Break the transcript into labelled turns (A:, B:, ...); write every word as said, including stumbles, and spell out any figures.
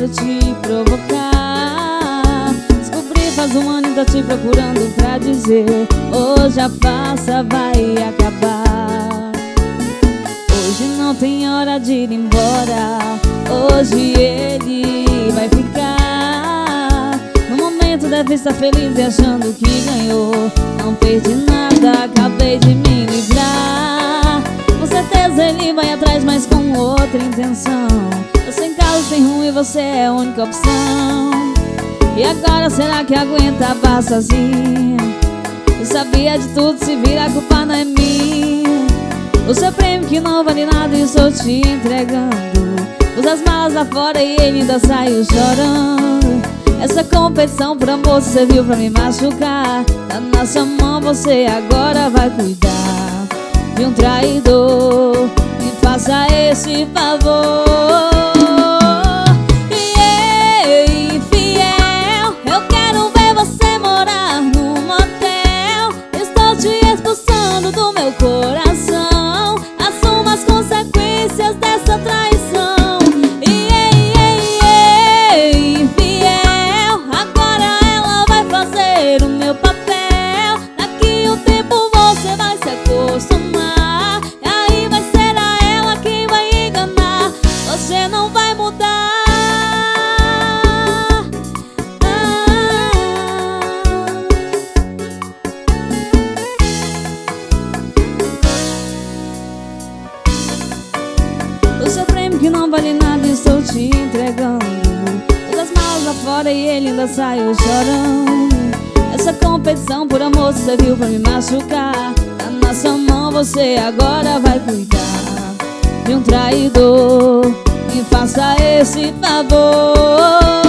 A: quero te provocar. Descobri faz um ano e tô te procurando pra dizer: hoje a farsa vai acabar. Hoje não tem hora de ir embora. Hoje ele vai ficar. No momento deve estar feliz e achando que ganhou. Não perdi nada, acabei de me livrar. Com certeza ele vai atrás, mas com outra intenção. Eu sem carro, sem rumo e você é a única opção. E agora será que aguenta a sozinha? Eu sabia de tudo, se vira a culpa não é minha. O seu prêmio que não vale nada e estou te entregando. Usa as malas lá fora e ele ainda saiu chorando. Essa competição por amor serviu pra me machucar. Tá na sua mão, você agora vai cuidar de um traidor. Me faça esse favor. E infiel, eu quero ver você morar num motel. Estou te expulsando do meu coração. Assuma as consequências dessa traição. O meu papel, daqui um tempo você vai se acostumar. E aí vai ser a ela quem vai enganar. Você não vai mudar. O seu prêmio que não vale nada estou te entregando. Todas as malas lá fora e ele ainda saiu chorando. Essa competição por amor serviu pra me machucar. Tá na sua mão, você agora vai cuidar de um traidor. Me faça esse favor.